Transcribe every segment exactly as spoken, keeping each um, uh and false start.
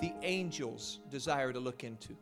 the angels desire to look into.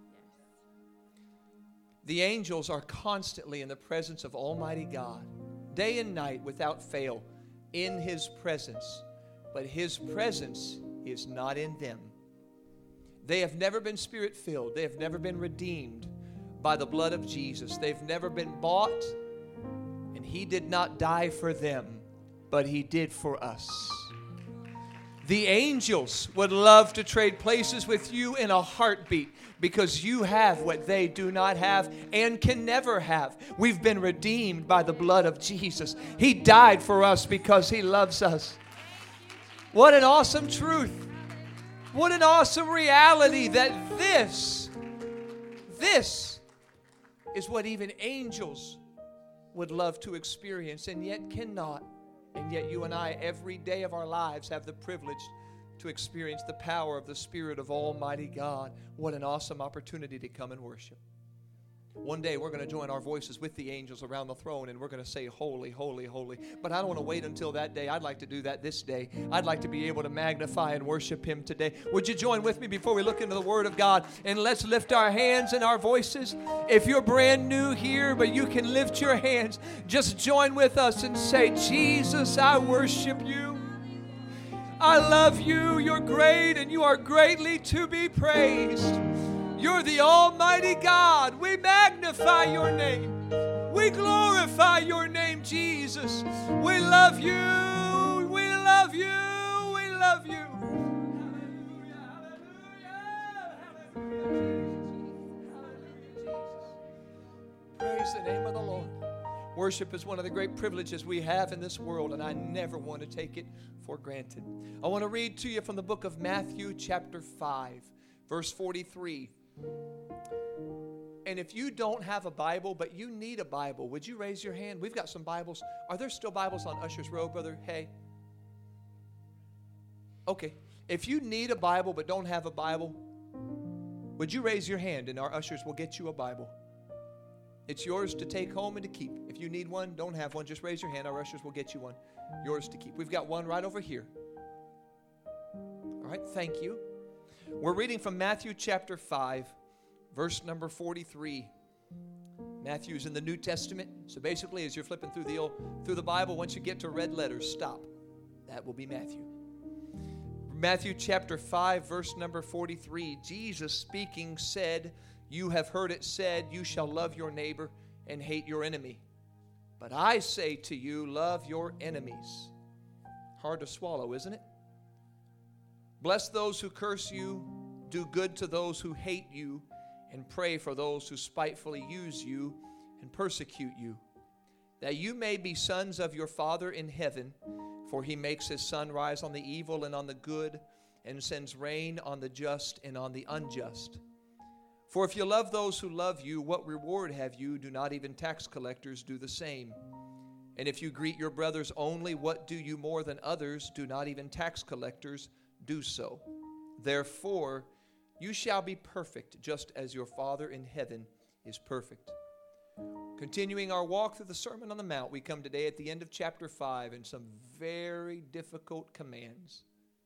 The angels are constantly in the presence of Almighty God, day and night without fail, in His presence. But His presence is not in them. They have never been Spirit-filled. They have never been redeemed by the blood of Jesus. They've never been bought, and He did not die for them, but He did for us. The angels would love to trade places with you in a heartbeat because you have what they do not have and can never have. We've been redeemed by the blood of Jesus. He died for us because He loves us. What an awesome truth. What an awesome reality that this, this is what even angels would love to experience and yet cannot. And yet you and I, every day of our lives, have the privilege to experience the power of the Spirit of Almighty God. What an awesome opportunity to come and worship. One day we're going to join our voices with the angels around the throne, and we're going to say, holy, holy, holy. But I don't want to wait until that day. I'd like to do that this day. I'd like to be able to magnify and worship Him today. Would you join with me before we look into the Word of God? And let's lift our hands and our voices. If you're brand new here, but you can lift your hands, just join with us and say, Jesus, I worship You. I love You. You're great, and You are greatly to be praised. You're the Almighty God. We magnify Your name. We glorify Your name, Jesus. We love You. We love You. We love You. Hallelujah. Hallelujah. Hallelujah. Hallelujah, Jesus. Praise the name of the Lord. Worship is one of the great privileges we have in this world, and I never want to take it for granted. I want to read to you from the book of Matthew, chapter five, verse forty-three. And if you don't have a Bible, but you need a Bible, would you raise your hand? We've got some Bibles. Are there still Bibles on Usher's Row, Brother Hay? Okay. If you need a Bible but don't have a Bible, would you raise your hand and our ushers will get you a Bible? It's yours to take home and to keep. If you need one, don't have one, just raise your hand. Our ushers will get you one. Yours to keep. We've got one right over here. All right, thank you. We're reading from Matthew chapter five, verse number forty-three. Matthew's in the New Testament. So basically, as you're flipping through the, old, through the Bible, once you get to red letters, stop. That will be Matthew. Matthew chapter five, verse number forty-three. Jesus speaking said, "You have heard it said, you shall love your neighbor and hate your enemy. But I say to you, love your enemies." Hard to swallow, isn't it? Bless those who curse you, do good to those who hate you, and pray for those who spitefully use you and persecute you, that you may be sons of your Father in heaven, for He makes His sun rise on the evil and on the good, and sends rain on the just and on the unjust. For if you love those who love you, what reward have you? Do not even tax collectors do the same? And if you greet your brothers only, what do you more than others? Do not even tax collectors do so? Therefore, you shall be perfect, just as your Father in heaven is perfect. Continuing our walk through the Sermon on the Mount, we come today at the end of chapter five and some very difficult commands.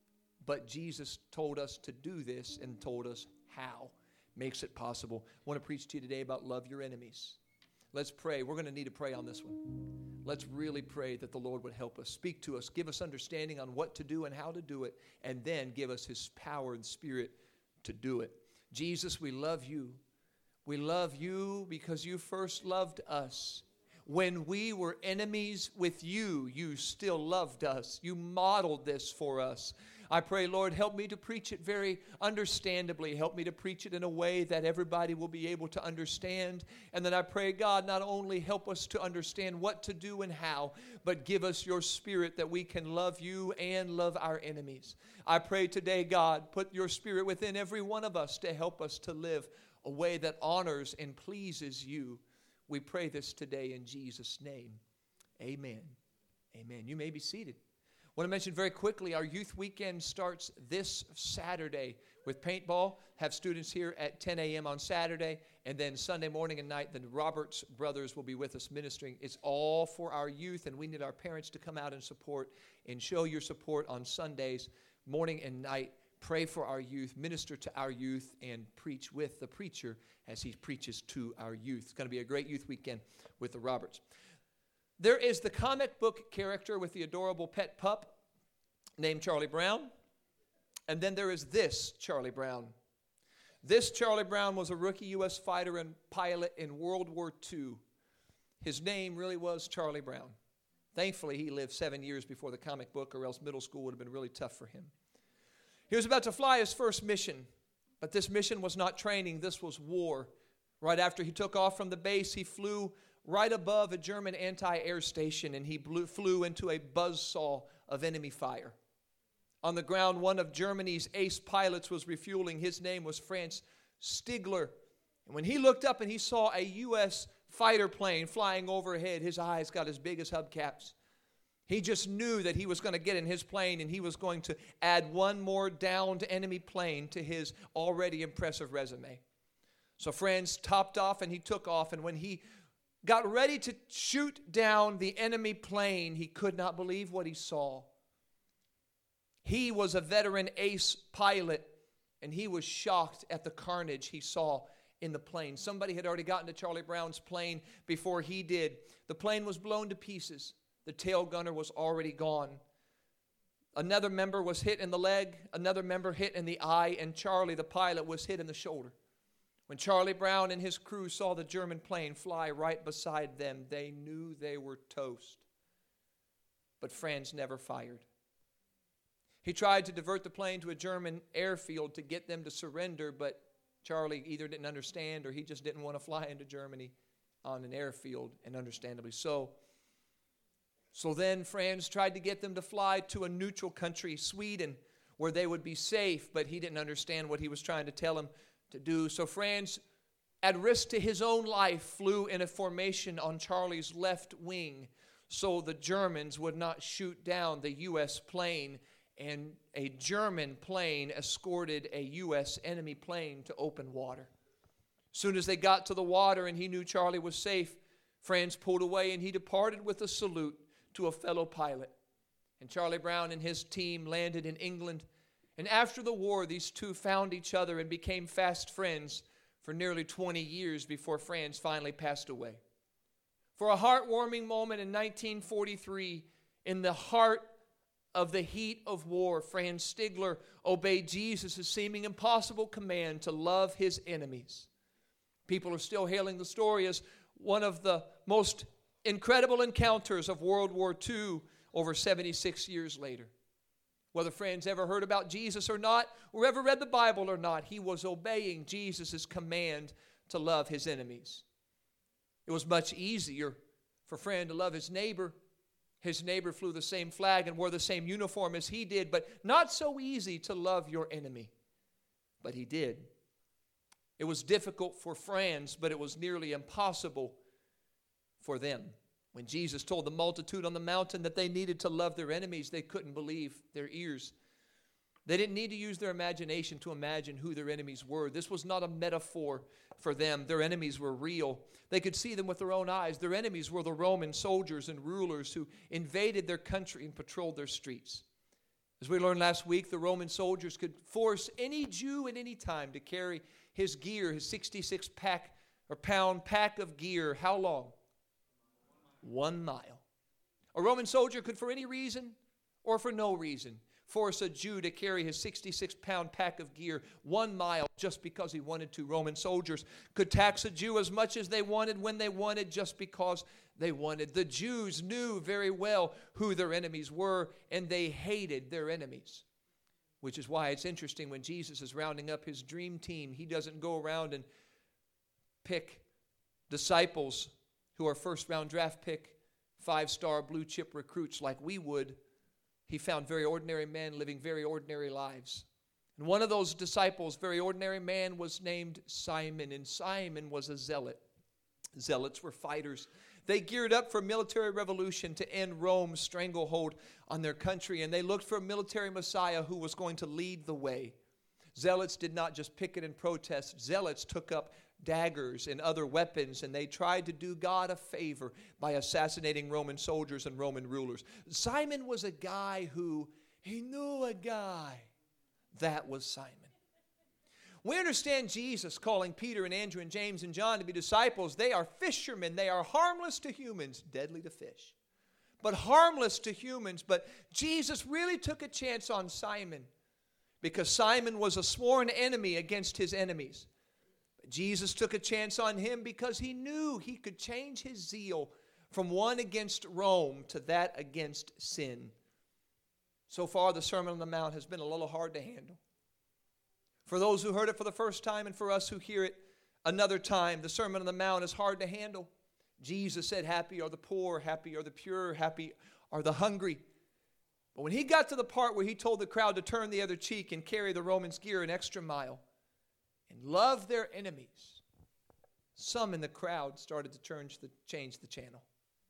But Jesus told us to do this and told us how. Makes it possible. I want to preach to you today about love your enemies. Let's pray. We're going to need to pray on this one. Let's really pray that the Lord would help us, speak to us, give us understanding on what to do and how to do it, and then give us His power and Spirit to do it. Jesus, we love You. We love You because You first loved us. When we were enemies with You, You still loved us. You modeled this for us. I pray, Lord, help me to preach it very understandably. Help me to preach it in a way that everybody will be able to understand. And then I pray, God, not only help us to understand what to do and how, but give us Your Spirit that we can love You and love our enemies. I pray today, God, put Your Spirit within every one of us to help us to live a way that honors and pleases You. We pray this today in Jesus' name. Amen. Amen. You may be seated. I want to mention very quickly, our youth weekend starts this Saturday with paintball. Have students here at ten a.m. on Saturday, and then Sunday morning and night, the Roberts brothers will be with us ministering. It's all for our youth, and we need our parents to come out and support and show your support on Sundays, morning and night. pray for our youth, minister to our youth, and preach with the preacher as he preaches to our youth. It's going to be a great youth weekend with the Roberts. There is the comic book character with the adorable pet pup named Charlie Brown. And then there is this Charlie Brown. This Charlie Brown was a rookie U S fighter and pilot in World War Two. His name really was Charlie Brown. Thankfully, he lived seven years before the comic book, or else middle school would have been really tough for him. He was about to fly his first mission, but this mission was not training. This was war. Right after he took off from the base, he flew right above a German anti-air station, and he blew, flew into a buzzsaw of enemy fire. On the ground, one of Germany's ace pilots was refueling. His name was Franz Stigler. And when he looked up and he saw a U S fighter plane flying overhead, his eyes got as big as hubcaps. He just knew that he was going to get in his plane and he was going to add one more downed enemy plane to his already impressive resume. So Franz topped off and he took off, and when he got ready to shoot down the enemy plane, he could not believe what he saw. He was a veteran ace pilot, and he was shocked at the carnage he saw in the plane. Somebody had already gotten to Charlie Brown's plane before he did. The plane was blown to pieces. The tail gunner was already gone. Another member was hit in the leg, another member hit in the eye, and Charlie, the pilot, was hit in the shoulder. When Charlie Brown and his crew saw the German plane fly right beside them, they knew they were toast. But Franz never fired. He tried to divert the plane to a German airfield to get them to surrender, but Charlie either didn't understand or he just didn't want to fly into Germany on an airfield, and understandably so. So then Franz tried to get them to fly to a neutral country, Sweden, where they would be safe, but he didn't understand what he was trying to tell them to do. So Franz, at risk to his own life, flew in a formation on Charlie's left wing so the Germans would not shoot down the U S plane, and a German plane escorted a U S enemy plane to open water. As soon as they got to the water and he knew Charlie was safe, Franz pulled away and he departed with a salute to a fellow pilot. And Charlie Brown and his team landed in England. And after the war, these two found each other and became fast friends for nearly twenty years before Franz finally passed away. For a heartwarming moment in nineteen forty-three, in the heart of the heat of war, Franz Stigler obeyed Jesus' seeming impossible command to love his enemies. People are still hailing the story as one of the most incredible encounters of World War Two over seventy-six years later. Whether Franz ever heard about Jesus or not, or ever read the Bible or not, he was obeying Jesus' command to love his enemies. It was much easier for Franz to love his neighbor. His neighbor flew the same flag and wore the same uniform as he did, but not so easy to love your enemy. But he did. It was difficult for Franz, but it was nearly impossible for them. When Jesus told the multitude on the mountain that they needed to love their enemies, they couldn't believe their ears. They didn't need to use their imagination to imagine who their enemies were. This was not a metaphor for them. Their enemies were real. They could see them with their own eyes. Their enemies were the Roman soldiers and rulers who invaded their country and patrolled their streets. As we learned last week, the Roman soldiers could force any Jew at any time to carry his gear, his sixty-six pack or pound pack of gear. How long? One mile. A Roman soldier could, for any reason or for no reason, force a Jew to carry his sixty-six pound pack of gear one mile just because he wanted to. Roman soldiers could tax a Jew as much as they wanted when they wanted just because they wanted. The Jews knew very well who their enemies were, and they hated their enemies. Which is why it's interesting when Jesus is rounding up his dream team, he doesn't go around and pick disciples who are first-round draft pick, five-star blue-chip recruits like we would. He found very ordinary men living very ordinary lives. And one of those disciples, very ordinary man, was named Simon, and Simon was a zealot. Zealots were fighters. They geared up for military revolution to end Rome's stranglehold on their country, and they looked for a military Messiah who was going to lead the way. Zealots did not just picket and protest. Zealots took up daggers and other weapons, and they tried to do God a favor by assassinating Roman soldiers and Roman rulers. Simon was a guy who, he knew a guy That was Simon. We understand Jesus calling Peter and Andrew and James and John to be disciples. They are fishermen. They are harmless to humans, deadly to fish. But harmless to humans. But Jesus really took a chance on Simon because Simon was a sworn enemy against his enemies. But Jesus took a chance on him because he knew he could change his zeal from one against Rome to that against sin. So far, the Sermon on the Mount has been a little hard to handle. For those who heard it for the first time and for us who hear it another time, the Sermon on the Mount is hard to handle. Jesus said, happy are the poor, happy are the pure, happy are the hungry. But when he got to the part where he told the crowd to turn the other cheek and carry the Romans' gear an extra mile and love their enemies, some in the crowd started to turn the, change the channel.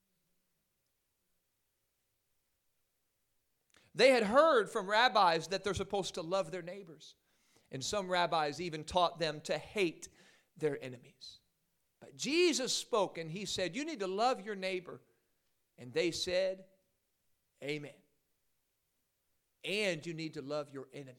They had heard from rabbis that they're supposed to love their neighbors. And some rabbis even taught them to hate their enemies. But Jesus spoke and he said, you need to love your neighbor. And they said, amen. And you need to love your enemies.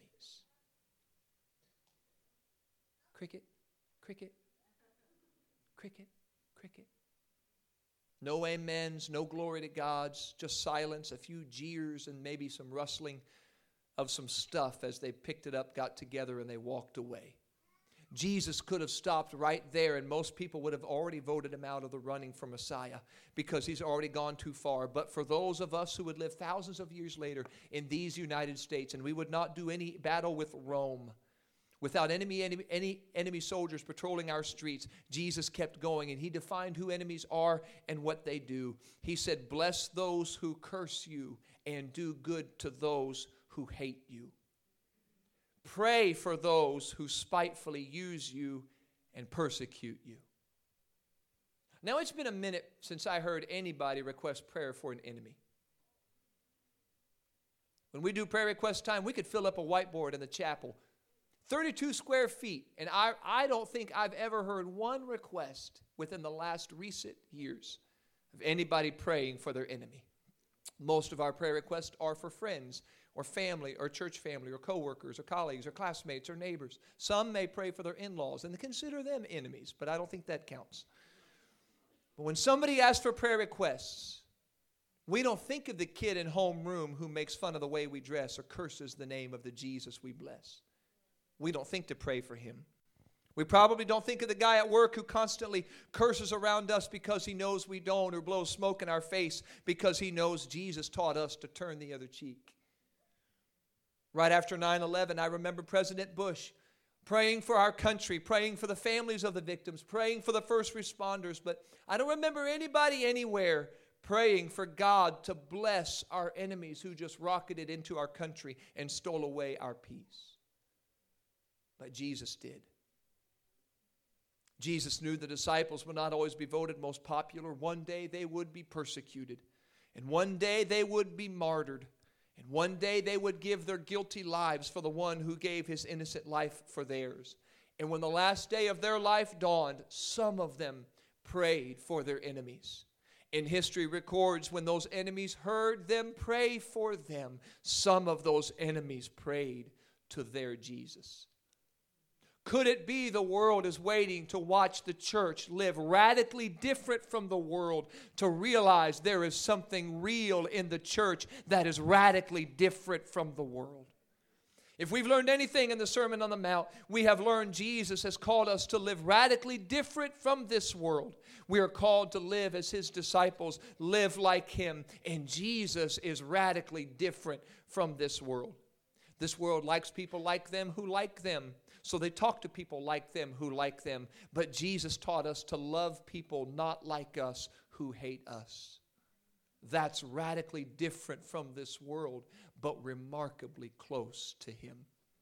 Cricket, cricket, cricket, cricket. No amens, no glory to God's, just silence, a few jeers, and maybe some rustling of some stuff as they picked it up, got together, and they walked away. Jesus could have stopped right there, and most people would have already voted him out of the running for Messiah because he's already gone too far. But for those of us who would live thousands of years later in these United States, and we would not do any battle with Rome, without enemy, enemy, any enemy soldiers patrolling our streets, Jesus kept going, and he defined who enemies are and what they do. He said, bless those who curse you and do good to those who hate you. Pray for those who spitefully use you and persecute you. Now, it's been a minute since I heard anybody request prayer for an enemy. When we do prayer request time, we could fill up a whiteboard in the chapel. thirty-two square feet. And I, I don't think I've ever heard one request within the last recent years of anybody praying for their enemy. Most of our prayer requests are for friends or family or church family or coworkers or colleagues or classmates or neighbors. Some may pray for their in-laws and consider them enemies, but I don't think that counts. But when somebody asks for prayer requests, we don't think of the kid in homeroom who makes fun of the way we dress or curses the name of the Jesus we bless. We don't think to pray for him. We probably don't think of the guy at work who constantly curses around us because he knows we don't, or blows smoke in our face because he knows Jesus taught us to turn the other cheek. Right after nine eleven, I remember President Bush praying for our country, praying for the families of the victims, praying for the first responders, but I don't remember anybody anywhere praying for God to bless our enemies who just rocketed into our country and stole away our peace. But Jesus did. Jesus knew the disciples would not always be voted most popular. One day they would be persecuted. And one day they would be martyred. And one day they would give their guilty lives for the one who gave his innocent life for theirs. And when the last day of their life dawned, some of them prayed for their enemies. And history records when those enemies heard them pray for them, some of those enemies prayed to their Jesus. Could it be the world is waiting to watch the church live radically different from the world, to realize there is something real in the church that is radically different from the world? If we've learned anything in the Sermon on the Mount, we have learned Jesus has called us to live radically different from this world. We are called to live as his disciples, live like him, and Jesus is radically different from this world. This world likes people like them who like them. So they talk to people like them who like them. But Jesus taught us to love people not like us who hate us. That's radically different from this world, but remarkably close to him.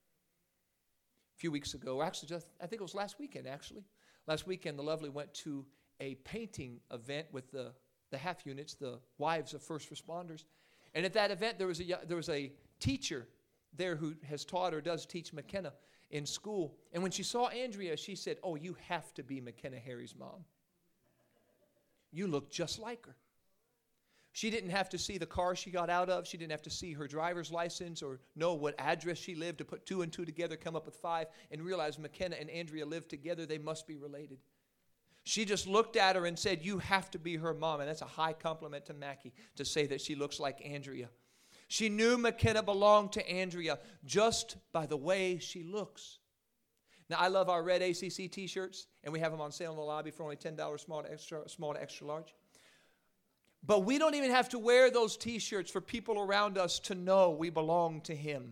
A few weeks ago, actually just, I think it was last weekend actually. Last weekend, the Lovely went to a painting event with the, the half units, the wives of first responders. And at that event, there was a, there was a teacher there who has taught or does teach McKenna in school. And when she saw Andrea, she said, "Oh, you have to be McKenna Harry's mom. You look just like her." She didn't have to see the car she got out of. She didn't have to see her driver's license or know what address she lived to put two and two together, come up with five, and realize McKenna and Andrea lived together. They must be related. She just looked at her and said, you have to be her mom. And that's a high compliment to Mackie to say that she looks like Andrea. She knew McKenna belonged to Andrea just by the way she looks. Now, I love our red A C C t-shirts, and we have them on sale in the lobby for only ten dollars, small to extra, small to extra large. But we don't even have to wear those t-shirts for people around us to know we belong to Him.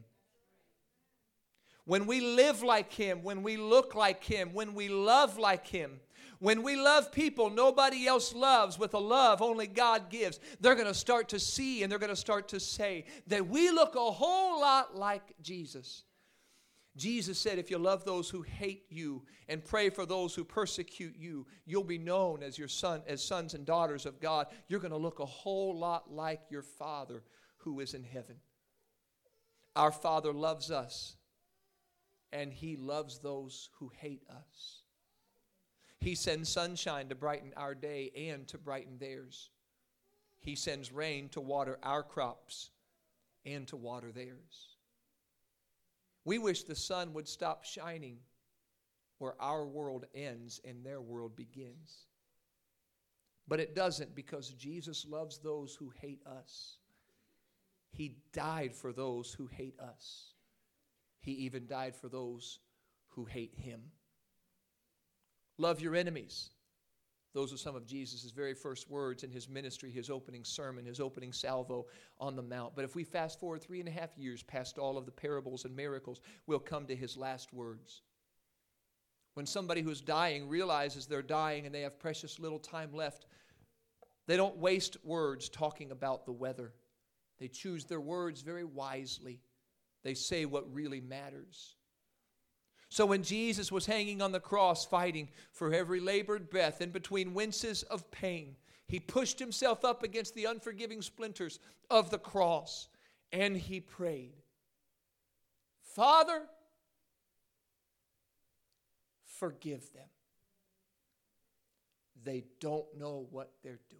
When we live like Him, when we look like Him, when we love like Him, when we love people nobody else loves with a love only God gives, they're going to start to see and they're going to start to say that we look a whole lot like Jesus. Jesus said, if you love those who hate you and pray for those who persecute you, you'll be known as your son, as sons and daughters of God. You're going to look a whole lot like your Father who is in heaven. Our Father loves us, and He loves those who hate us. He sends sunshine to brighten our day and to brighten theirs. He sends rain to water our crops and to water theirs. We wish the sun would stop shining where our world ends and their world begins. But it doesn't, because Jesus loves those who hate us. He died for those who hate us. He even died for those who hate Him. Love your enemies. Those are some of Jesus' very first words in His ministry, His opening sermon, His opening salvo on the Mount. But if we fast forward three and a half years past all of the parables and miracles, we'll come to His last words. When somebody who's dying realizes they're dying and they have precious little time left, they don't waste words talking about the weather. They choose their words very wisely. They say what really matters. So when Jesus was hanging on the cross fighting for every labored breath in between winces of pain, He pushed Himself up against the unforgiving splinters of the cross and He prayed, Father, forgive them. They don't know what they're doing.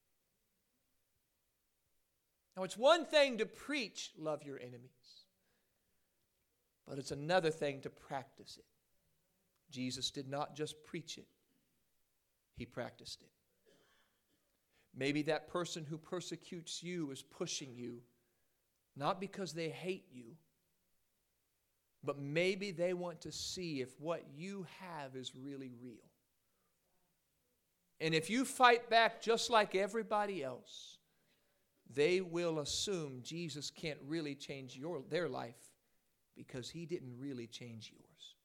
Now, it's one thing to preach, love your enemies. But it's another thing to practice it. Jesus did not just preach it. He practiced it. Maybe that person who persecutes you is pushing you, not because they hate you, but maybe they want to see if what you have is really real. And if you fight back just like everybody else, they will assume Jesus can't really change your, their life, because He didn't really change yours.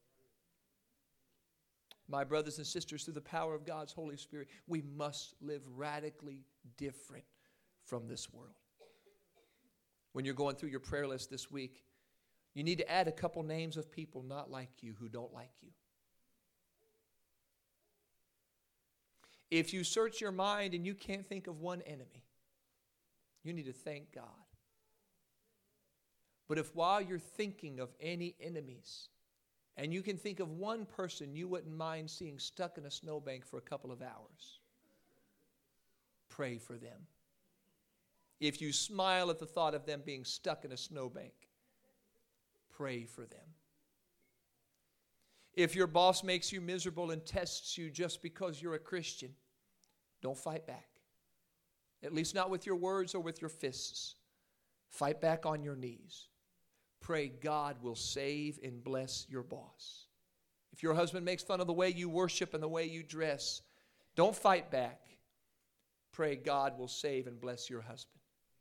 My brothers and sisters, through the power of God's Holy Spirit, we must live radically different from this world. When you're going through your prayer list this week, you need to add a couple names of people not like you who don't like you. If you search your mind and you can't think of one enemy, you need to thank God. But if while you're thinking of any enemies, and you can think of one person you wouldn't mind seeing stuck in a snowbank for a couple of hours, pray for them. If you smile at the thought of them being stuck in a snowbank, pray for them. If your boss makes you miserable and tests you just because you're a Christian, don't fight back. At least not with your words or with your fists. Fight back on your knees. Pray God will save and bless your boss. If your husband makes fun of the way you worship and the way you dress, don't fight back. Pray God will save and bless your husband.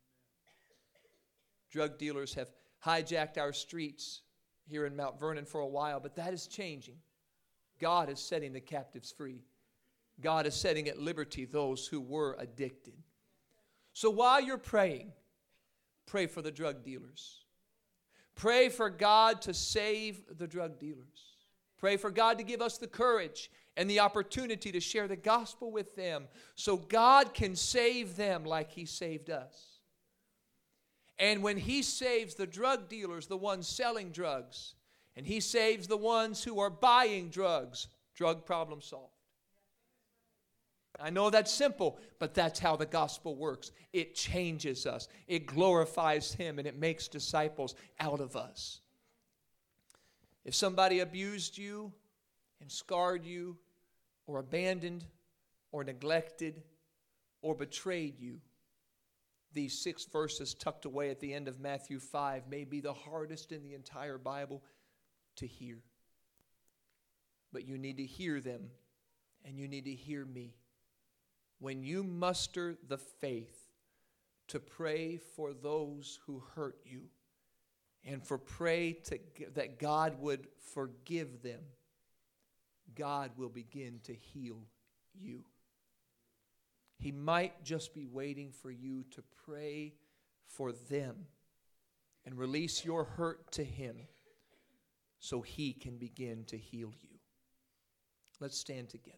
Drug dealers have hijacked our streets here in Mount Vernon for a while, but that is changing. God is setting the captives free. God is setting at liberty those who were addicted. So while you're praying, pray for the drug dealers. Pray for God to save the drug dealers. Pray for God to give us the courage and the opportunity to share the gospel with them so God can save them like He saved us. And when He saves the drug dealers, the ones selling drugs, and He saves the ones who are buying drugs, drug problem solved. I know that's simple, but that's how the gospel works. It changes us. It glorifies Him, and it makes disciples out of us. If somebody abused you and scarred you or abandoned or neglected or betrayed you, these six verses tucked away at the end of Matthew five may be the hardest in the entire Bible to hear. But you need to hear them, and you need to hear me. When you muster the faith to pray for those who hurt you and for pray to, that God would forgive them, God will begin to heal you. He might just be waiting for you to pray for them and release your hurt to Him so He can begin to heal you. Let's stand together.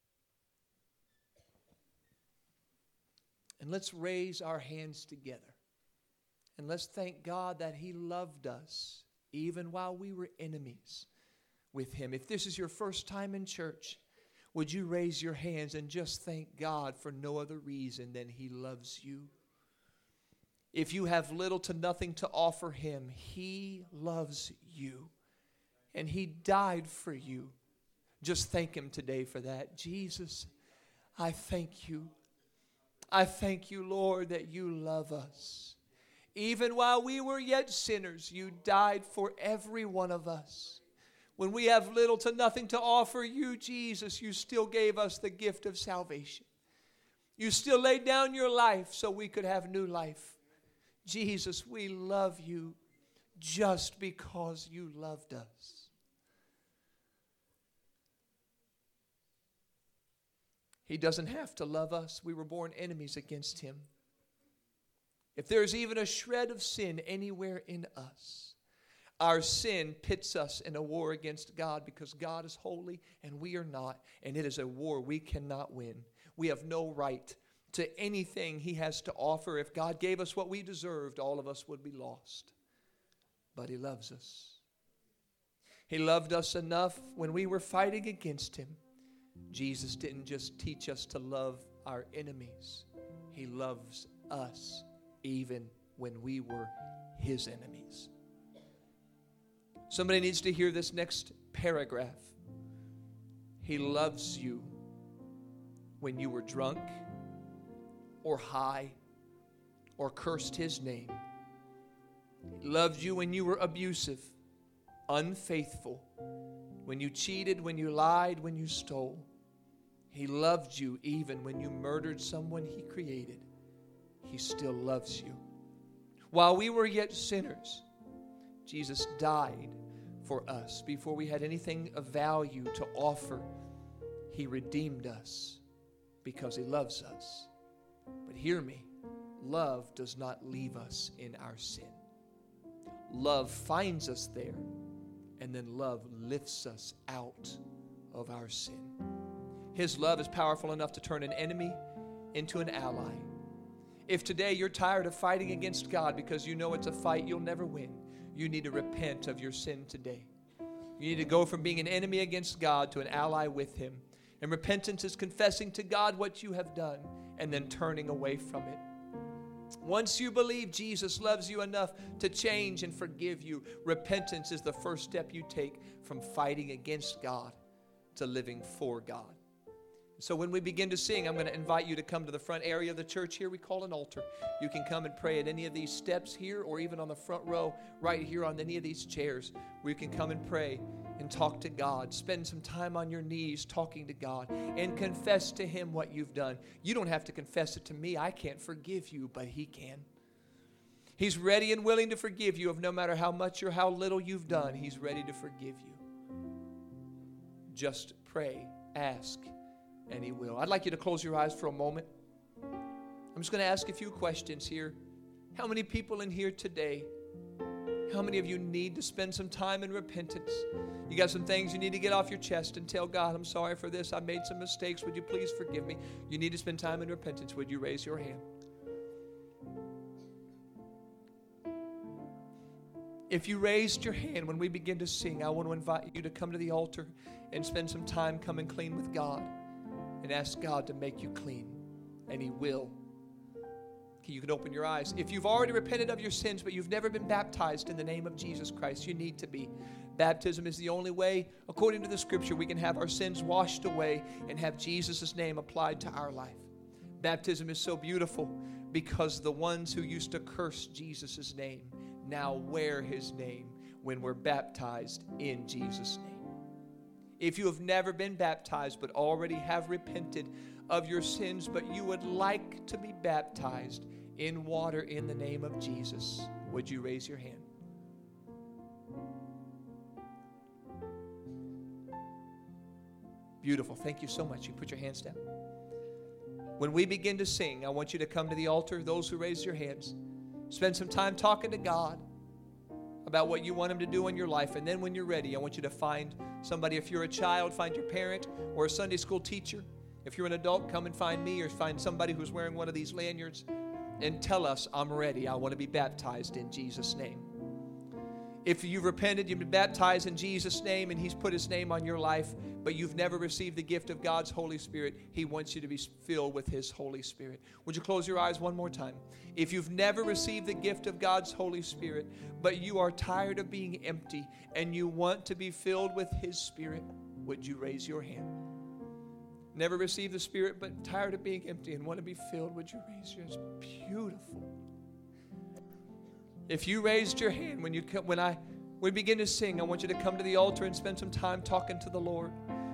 And let's raise our hands together. And let's thank God that He loved us even while we were enemies with Him. If this is your first time in church, would you raise your hands and just thank God for no other reason than He loves you? If you have little to nothing to offer Him, He loves you. And He died for you. Just thank Him today for that. Jesus, I thank you. I thank you, Lord, that you love us. Even while we were yet sinners, you died for every one of us. When we have little to nothing to offer you, Jesus, you still gave us the gift of salvation. You still laid down your life so we could have new life. Jesus, we love you just because you loved us. He doesn't have to love us. We were born enemies against Him. If there's even a shred of sin anywhere in us, our sin pits us in a war against God because God is holy and we are not, and it is a war we cannot win. We have no right to anything He has to offer. If God gave us what we deserved, all of us would be lost. But He loves us. He loved us enough when we were fighting against Him. Jesus didn't just teach us to love our enemies. He loves us even when we were His enemies. Somebody needs to hear this next paragraph. He loves you when you were drunk or high or cursed His name. He loved you when you were abusive, unfaithful, when you cheated, when you lied, when you stole. He loved you even when you murdered someone He created. He still loves you. While we were yet sinners, Jesus died for us. Before we had anything of value to offer, He redeemed us because He loves us. But hear me, love does not leave us in our sin. Love finds us there, and then love lifts us out of our sin. His love is powerful enough to turn an enemy into an ally. If today you're tired of fighting against God because you know it's a fight you'll never win, you need to repent of your sin today. You need to go from being an enemy against God to an ally with Him. And repentance is confessing to God what you have done and then turning away from it. Once you believe Jesus loves you enough to change and forgive you, repentance is the first step you take from fighting against God to living for God. So when we begin to sing, I'm going to invite you to come to the front area of the church here. We call an altar. You can come and pray at any of these steps here or even on the front row right here on any of these chairs where you can come and pray and talk to God. Spend some time on your knees talking to God and confess to Him what you've done. You don't have to confess it to me. I can't forgive you, but He can. He's ready and willing to forgive you of no matter how much or how little you've done. He's ready to forgive you. Just pray, ask, and He will. I'd like you to close your eyes for a moment. I'm just going to ask a few questions here. How many people in here today, how many of you need to spend some time in repentance? You got some things you need to get off your chest and tell God, I'm sorry for this. I made some mistakes. Would you please forgive me? You need to spend time in repentance. Would you raise your hand? If you raised your hand when we begin to sing, I want to invite you to come to the altar and spend some time coming clean with God. and ask God to make you clean, and He will. You can open your eyes. If you've already repented of your sins, but you've never been baptized in the name of Jesus Christ, you need to be. Baptism is the only way, according to the Scripture, we can have our sins washed away and have Jesus' name applied to our life. Baptism is so beautiful because the ones who used to curse Jesus' name now wear His name when we're baptized in Jesus' name. If you have never been baptized but already have repented of your sins, but you would like to be baptized in water in the name of Jesus, would you raise your hand? Beautiful. Thank you so much. You put your hands down. When we begin to sing, I want you to come to the altar, those who raise your hands. Spend some time talking to God about what you want Him to do in your life. And then when you're ready, I want you to find somebody. If you're a child, find your parent or a Sunday school teacher. If you're an adult, come and find me or find somebody who's wearing one of these lanyards and tell us, I'm ready. I want to be baptized in Jesus' name. If you've repented, you've been baptized in Jesus' name, and He's put His name on your life, but you've never received the gift of God's Holy Spirit, He wants you to be filled with His Holy Spirit. Would you close your eyes one more time? If you've never received the gift of God's Holy Spirit, but you are tired of being empty and you want to be filled with His Spirit, would you raise your hand? Never received the Spirit, but tired of being empty and want to be filled, would you raise yours? Beautiful. If you raised your hand when you come, when I we begin to sing, I want you to come to the altar and spend some time talking to the Lord.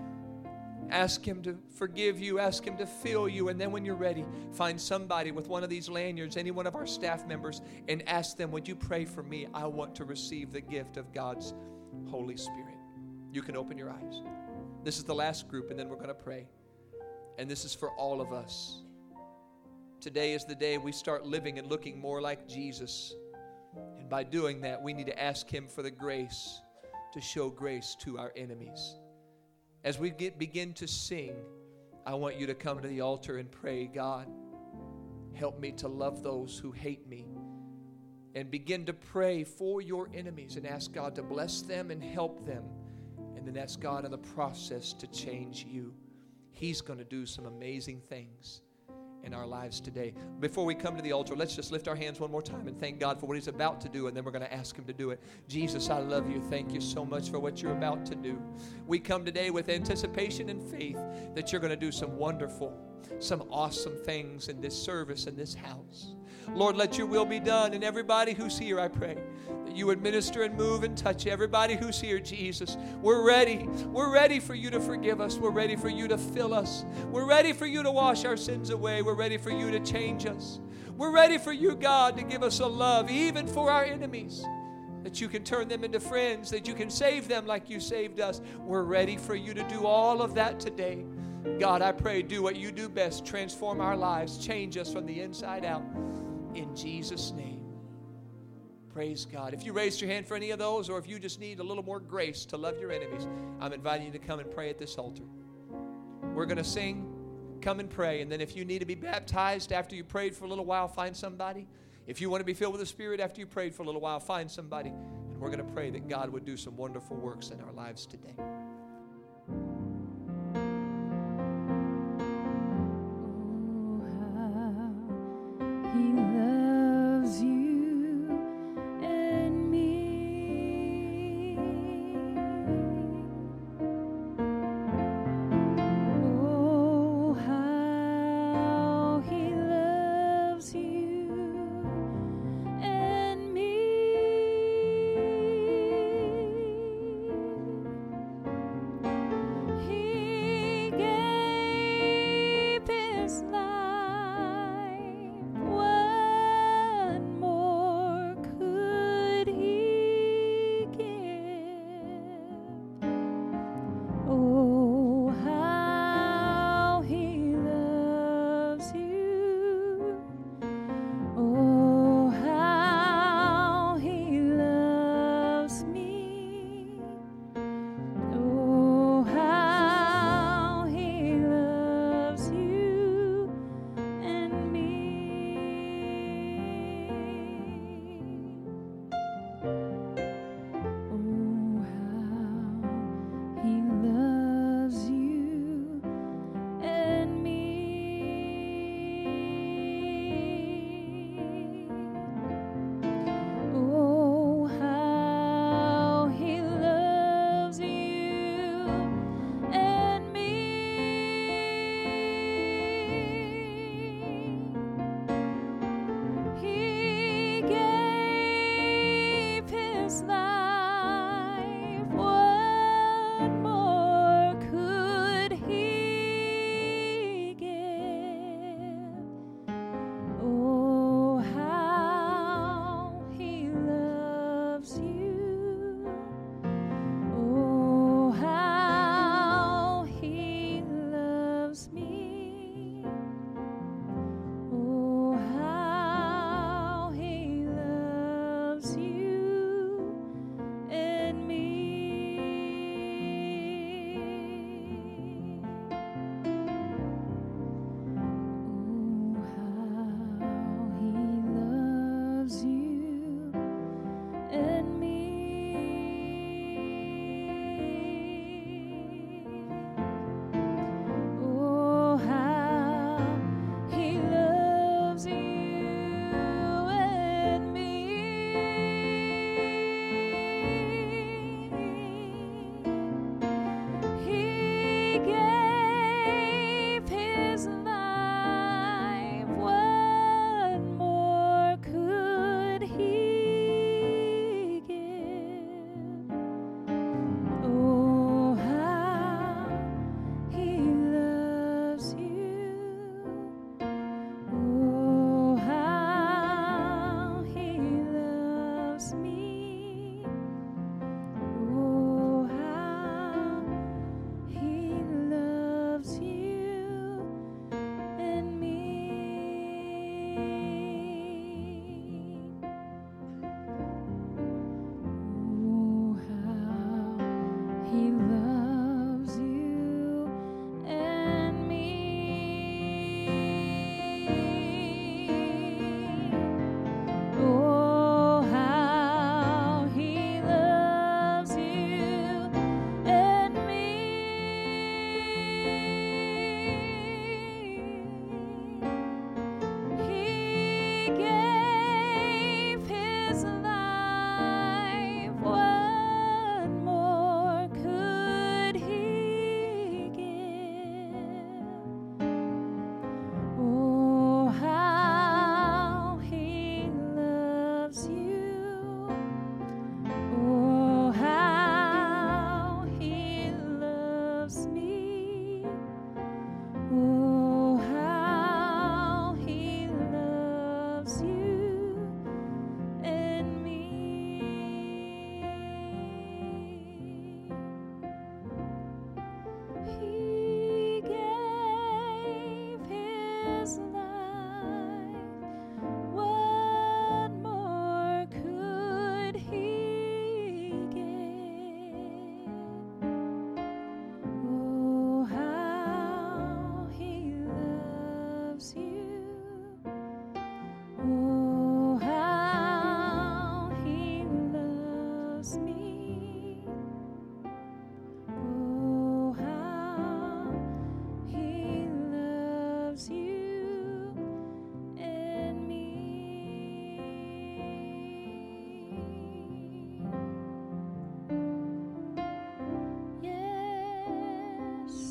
Ask Him to forgive you. Ask Him to fill you. And then when you're ready, find somebody with one of these lanyards, any one of our staff members, and ask them, would you pray for me? I want to receive the gift of God's Holy Spirit. You can open your eyes. This is the last group, and then we're going to pray. And this is for all of us. Today is the day we start living and looking more like Jesus. And by doing that, we need to ask Him for the grace to show grace to our enemies. As we get, begin to sing, I want you to come to the altar and pray, God, help me to love those who hate me. And begin to pray for your enemies and ask God to bless them and help them. And then ask God in the process to change you. He's going to do some amazing things in our lives today. Before we come to the altar, let's just lift our hands one more time and thank God for what He's about to do, and then we're going to ask Him to do it. Jesus, I love you. Thank you so much for what you're about to do. We come today with anticipation and faith that you're going to do some wonderful, some awesome things in this service, in this house. Lord, let your will be done. And everybody who's here, I pray that you would minister and move and touch everybody who's here, Jesus. We're ready. We're ready for you to forgive us. We're ready for you to fill us. We're ready for you to wash our sins away. We're ready for you to change us. We're ready for you, God, to give us a love, even for our enemies, that you can turn them into friends, that you can save them like you saved us. We're ready for you to do all of that today. God, I pray, do what you do best. Transform our lives. Change us from the inside out. In Jesus' name. Praise God. If you raised your hand for any of those, or if you just need a little more grace to love your enemies, I'm inviting you to come and pray at this altar. We're going to sing, come and pray, and then if you need to be baptized after you prayed for a little while, find somebody. If you want to be filled with the Spirit after you prayed for a little while, find somebody. And we're going to pray that God would do some wonderful works in our lives today.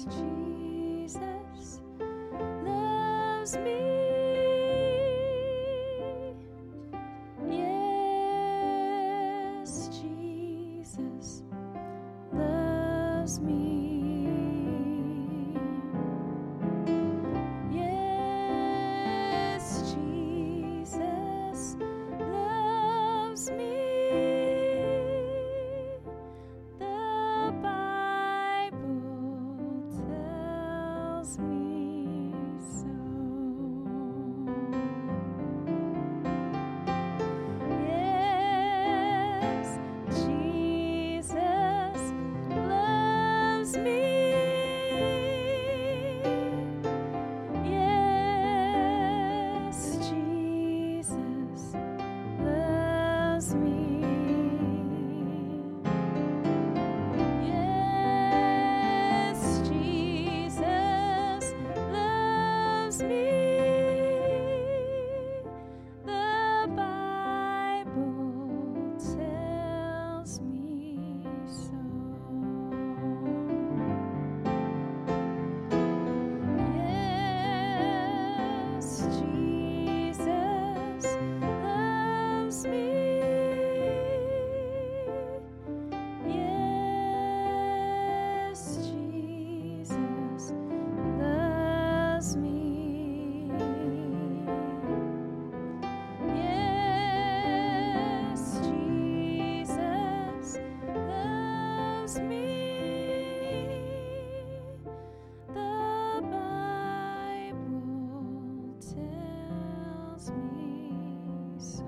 Jesus loves me. Yes, Jesus loves me. Yes, Jesus loves me. The Bible tells me so. Yes, Jesus loves me. Yes, Jesus loves me. Yes, Jesus loves me. The Bible tells me so. Yes, Jesus loves me. Yes, Jesus loves me. Yes, Jesus loves me. The Bible tells me so.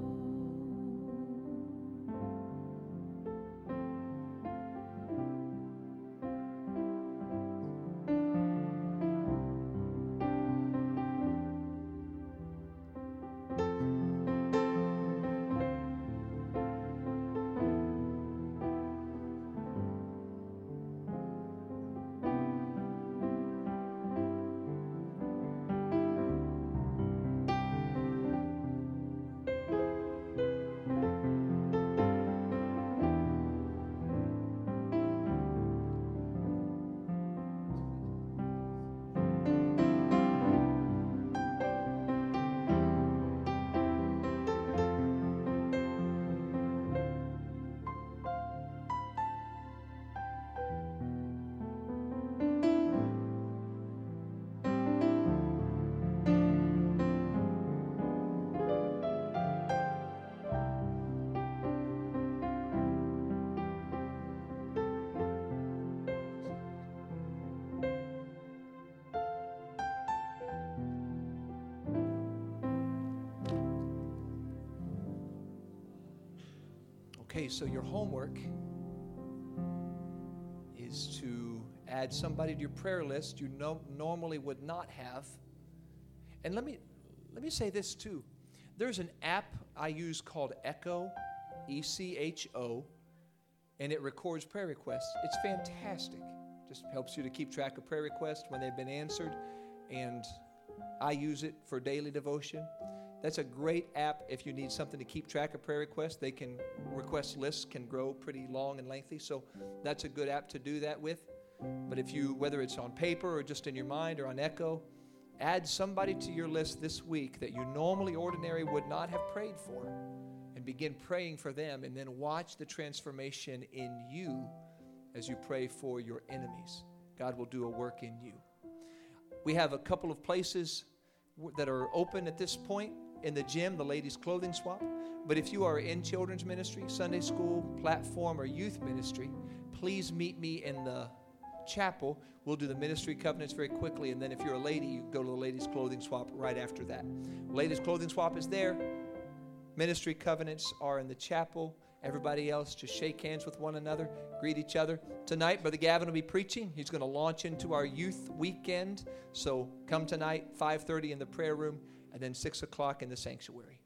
Okay, so your homework is to add somebody to your prayer list you no, normally would not have. And let me let me say this too. There's an app I use called Echo, E C H O, and it records prayer requests. It's fantastic. Just helps you to keep track of prayer requests when they've been answered, and I use it for daily devotion. That's a great app if you need something to keep track of prayer requests. They can, request lists can grow pretty long and lengthy, so that's a good app to do that with. But if you, whether it's on paper or just in your mind or on Echo, add somebody to your list this week that you normally, ordinary would not have prayed for, and begin praying for them, and then watch the transformation in you as you pray for your enemies. God will do a work in you. We have a couple of places that are open at this point. In the gym, the ladies' clothing swap. But if you are in children's ministry, Sunday school, platform, or youth ministry, please meet me in the chapel. We'll do the ministry covenants very quickly, and then if you're a lady, you go to the ladies' clothing swap right after that. Ladies' clothing swap is there. Ministry covenants are in the chapel. Everybody else, just shake hands with one another, greet each other. Tonight, Brother Gavin will be preaching. He's going to launch into our youth weekend. So come tonight, five thirty in the prayer room, and then six o'clock in the sanctuary.